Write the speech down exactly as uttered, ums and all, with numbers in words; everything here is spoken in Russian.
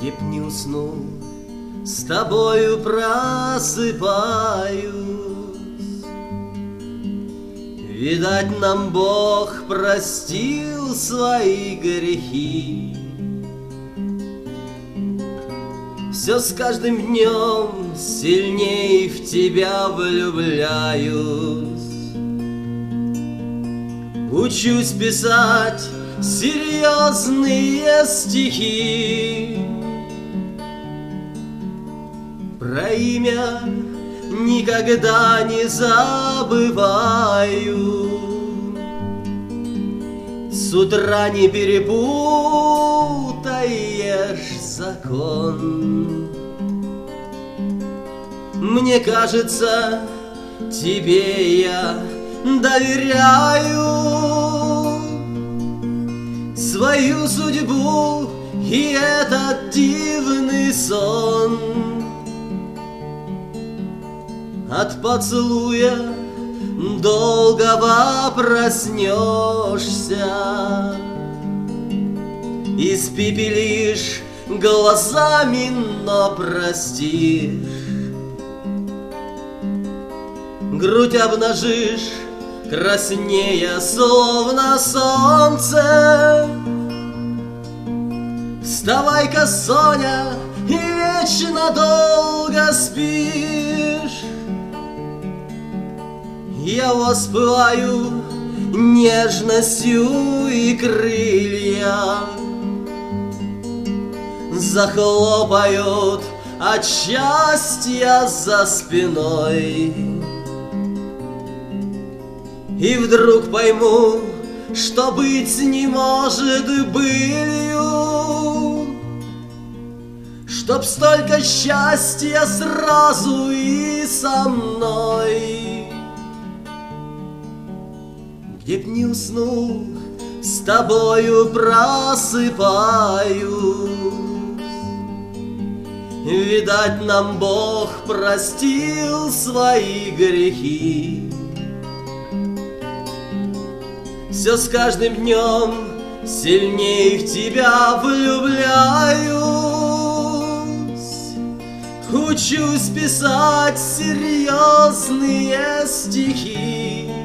Где б не уснул, с тобою просыпаюсь. Видать, нам Бог простил свои грехи. Все с каждым днем сильней в тебя влюбляюсь. Учусь писать серьезные стихи. Про имя никогда не забываю. С утра не перепутаешь закон. Мне кажется, тебе я доверяю свою судьбу и этот дивный сон. От поцелуя долгого проснешься, испепелишь глазами, но простишь. Грудь обнажишь, краснея, словно солнце. Вставай-ка, Соня, и вечно долго спишь. Я воспылаю нежностью, и крылья захлопают от счастья за спиной. И вдруг пойму, что быть не может былью, чтоб столько счастья сразу и со мной. Где б не уснул, с тобою просыпаюсь. Видать, нам Бог простил свои грехи. Все с каждым днем сильней в тебя влюбляюсь. Учусь писать серьезные стихи.